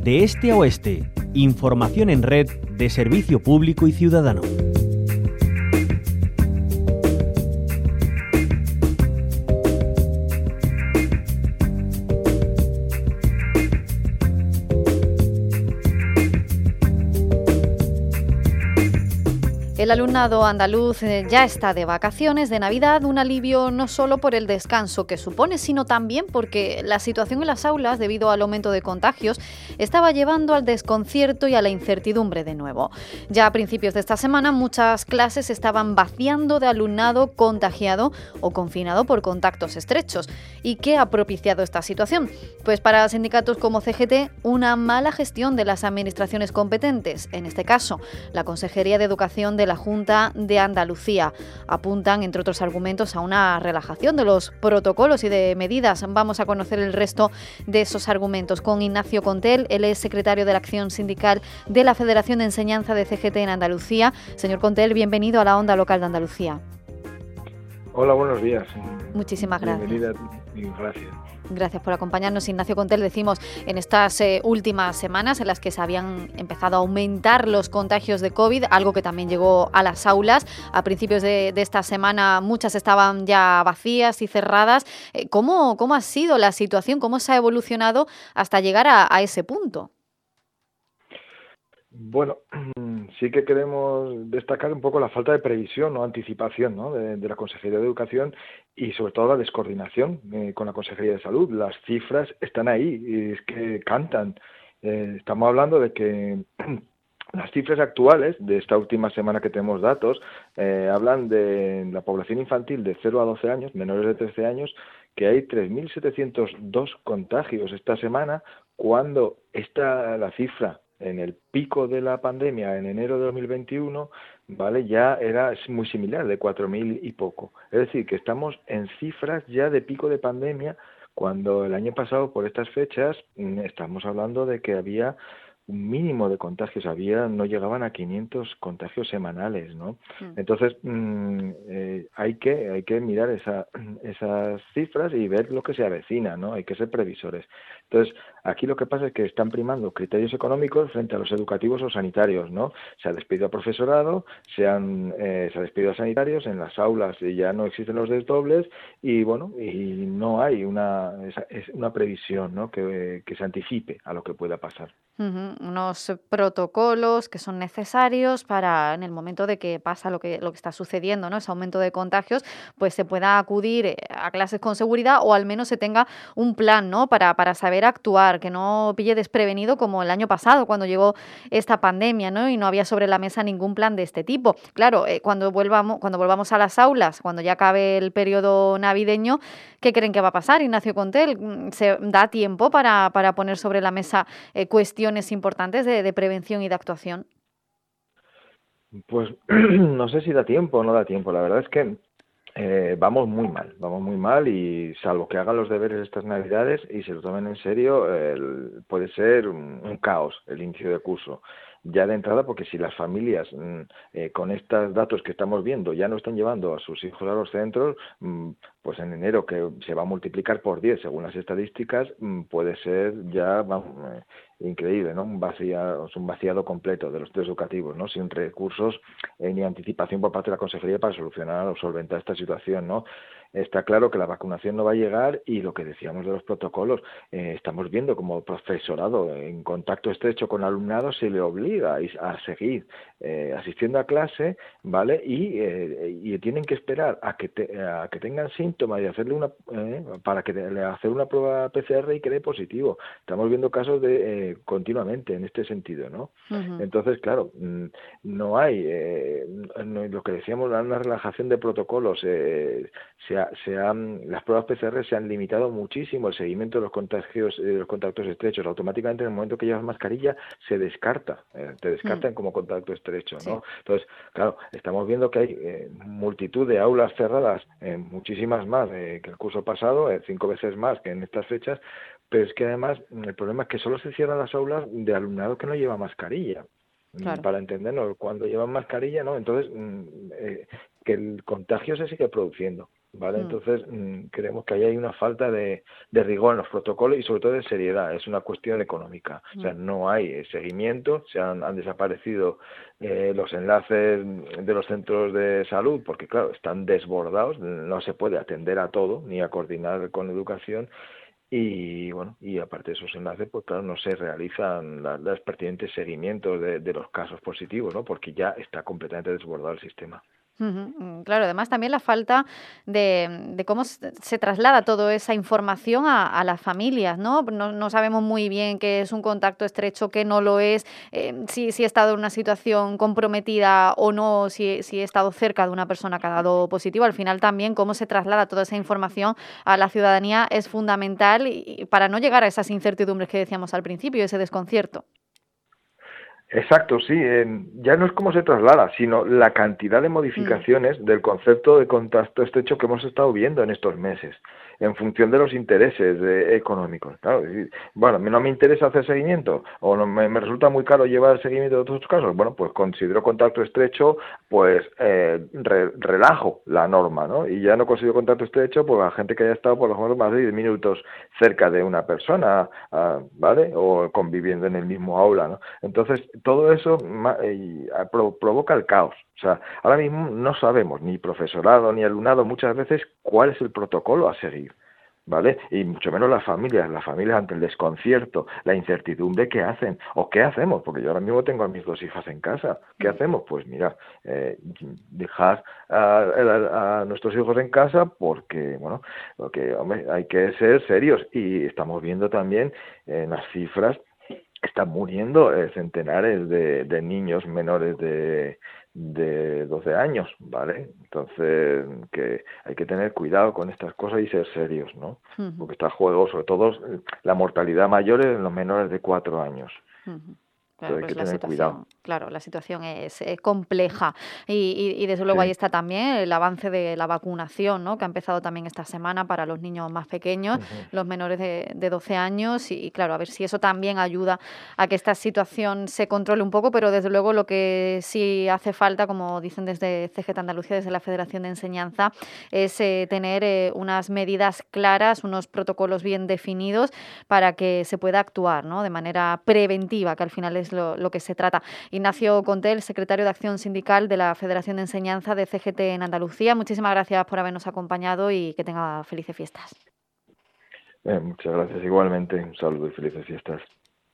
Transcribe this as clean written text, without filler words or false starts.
De este a oeste, información en red de servicio público y ciudadano. El alumnado andaluz ya está de vacaciones de Navidad, un alivio no solo por el descanso que supone, sino también porque la situación en las aulas, debido al aumento de contagios, estaba llevando al desconcierto y a la incertidumbre de nuevo. Ya a principios de esta semana, muchas clases estaban vaciando de alumnado contagiado o confinado por contactos estrechos. ¿Y qué ha propiciado esta situación? Pues para sindicatos como CGT, una mala gestión de las administraciones competentes, en este caso, la Consejería de Educación de la Junta de Andalucía. Apuntan, entre otros argumentos, a una relajación de los protocolos y de medidas. Vamos a conocer el resto de esos argumentos con Ignacio Contel. Él es secretario de la Acción Sindical de la Federación de Enseñanza de CGT en Andalucía. Señor Contel, bienvenido a la Onda Local de Andalucía. Hola, buenos días. Muchísimas gracias. Bienvenida y gracias. Gracias por acompañarnos, Ignacio Contel. Decimos, en estas últimas semanas en las que se habían empezado a aumentar los contagios de COVID, algo que también llegó a las aulas. A principios de esta semana muchas estaban ya vacías y cerradas. ¿Cómo ha sido la situación? ¿Cómo se ha evolucionado hasta llegar a ese punto? Bueno, sí que queremos destacar un poco la falta de previsión o anticipación, ¿no?, de la Consejería de Educación y sobre todo la descoordinación con la Consejería de Salud. Las cifras están ahí y es que cantan. Estamos hablando de que las cifras actuales de esta última semana que tenemos datos hablan de la población infantil de 0 a 12 años, menores de 13 años, que hay 3.702 contagios esta semana, cuando la cifra en el pico de la pandemia en enero de 2021, ¿vale?, ya es muy similar, de 4.000 y poco. Es decir, que estamos en cifras ya de pico de pandemia, cuando el año pasado, por estas fechas, estamos hablando de que había un mínimo de contagios, no llegaban a 500 contagios semanales, ¿no? Entonces, hay que mirar esas cifras y ver lo que se avecina, ¿no? Hay que ser previsores. Entonces, aquí lo que pasa es que están primando criterios económicos frente a los educativos o sanitarios, ¿no? Se ha despedido a profesorado, se ha despedido a sanitarios, en las aulas ya no existen los desdobles y, bueno, y no hay una previsión, ¿no?, que se anticipe a lo que pueda pasar. Unos protocolos que son necesarios para, en el momento de que pasa lo que está sucediendo, ¿no?, ese aumento de contagios, pues se pueda acudir a clases con seguridad o al menos se tenga un plan, ¿no?, para saber actuar, que no pille desprevenido como el año pasado cuando llegó esta pandemia, ¿no?, y no había sobre la mesa ningún plan de este tipo. Claro, cuando volvamos a las aulas, cuando ya acabe el periodo navideño, ¿qué creen que va a pasar, Ignacio Contel? ¿Se da tiempo para poner sobre la mesa cuestiones importantes de prevención y de actuación? Pues no sé si da tiempo o no da tiempo. La verdad es que vamos muy mal y salvo que hagan los deberes estas Navidades y se lo tomen en serio, puede ser un caos el inicio de curso. Ya de entrada, porque si las familias con estos datos que estamos viendo ya no están llevando a sus hijos a los centros, pues en enero, que se va a multiplicar por 10 según las estadísticas, puede ser ya increíble, ¿no? Un vaciado completo de los centros educativos, ¿no?, sin recursos ni anticipación por parte de la Consejería para solucionar o solventar esta situación, ¿no? Está claro que la vacunación no va a llegar y lo que decíamos de los protocolos, estamos viendo como profesorado en contacto estrecho con alumnado se le obliga a seguir asistiendo a clase, ¿vale? Y tienen que esperar a que tengan síntomas y hacerle para que le hacer una prueba PCR y quede positivo. Estamos viendo casos continuamente en este sentido, ¿no? Entonces, claro, no hay lo que decíamos, una relajación de protocolos. Las pruebas PCR se han limitado muchísimo, el seguimiento de los contagios, de los contactos estrechos. Automáticamente, en el momento que llevas mascarilla, se descarta, te descartan como contacto estrecho, ¿no? Sí. Entonces, claro, estamos viendo que hay multitud de aulas cerradas, muchísimas más que el curso pasado, 5 veces más que en estas fechas, pero es que además el problema es que solo se cierran las aulas de alumnado que no lleva mascarilla. Claro. Para entendernos, cuando llevan mascarilla, ¿no? Entonces, que el contagio se sigue produciendo. ¿vale? Mm, Entonces, creemos que ahí hay una falta de rigor en los protocolos y sobre todo de seriedad. Es una cuestión económica. O sea, mm. no hay seguimiento, han desaparecido los enlaces de los centros de salud porque, claro, están desbordados, no se puede atender a todo ni a coordinar con educación. Y bueno, y aparte de esos enlaces, pues claro, no se realizan las pertinentes seguimientos de los casos positivos, ¿no? Porque ya está completamente desbordado el sistema. Ujú, claro, además también la falta de cómo se traslada toda esa información a las familias, ¿no? No sabemos muy bien qué es un contacto estrecho, qué no lo es, si he estado en una situación comprometida o no, si he estado cerca de una persona que ha dado positivo. Al final también cómo se traslada toda esa información a la ciudadanía es fundamental y para no llegar a esas incertidumbres que decíamos al principio, ese desconcierto. Exacto, sí. Ya no es cómo se traslada, sino la cantidad de Mm, modificaciones del concepto de contacto estrecho que hemos estado viendo en estos meses, en función de los intereses económicos. Claro, es decir, bueno, no me interesa hacer seguimiento o no, me resulta muy caro llevar seguimiento de otros casos. Bueno, pues considero contacto estrecho, pues relajo la norma, ¿no? Y ya no considero contacto estrecho, pues a gente que haya estado por lo menos más de 10 minutos cerca de una persona, ¿vale? O conviviendo en el mismo aula, ¿no? Entonces, todo eso provoca el caos. O sea, ahora mismo no sabemos, ni profesorado ni alumnado, muchas veces cuál es el protocolo a seguir, ¿vale? Y mucho menos las familias ante el desconcierto, la incertidumbre, ¿qué hacen? ¿O qué hacemos? Porque yo ahora mismo tengo a mis dos hijas en casa. ¿Qué mm. hacemos? Pues mira, dejar a nuestros hijos en casa porque, bueno, porque, hombre, hay que ser serios y estamos viendo también en las cifras están muriendo centenares de niños menores de 12 años, ¿vale? Entonces, que hay que tener cuidado con estas cosas y ser serios, ¿no? Ujú, Porque está a juego, sobre todo, la mortalidad mayor es en los menores de 4 años. ujú. Claro, Entonces hay pues que tener cuidado. la situación es compleja y desde luego ahí Sí. está también el avance de la vacunación, ¿no? Que ha empezado también esta semana para los niños más pequeños, Ujú. los menores de 12 años y claro, a ver si eso también ayuda a que esta situación se controle un poco, pero desde luego lo que sí hace falta, como dicen desde CGT Andalucía, desde la Federación de Enseñanza, es tener unas medidas claras, unos protocolos bien definidos para que se pueda actuar, ¿no? De manera preventiva, que al final es lo que se trata. Ignacio Contel, secretario de Acción Sindical de la Federación de Enseñanza de CGT en Andalucía, muchísimas gracias por habernos acompañado y que tenga felices fiestas. Muchas gracias igualmente. Un saludo y felices fiestas.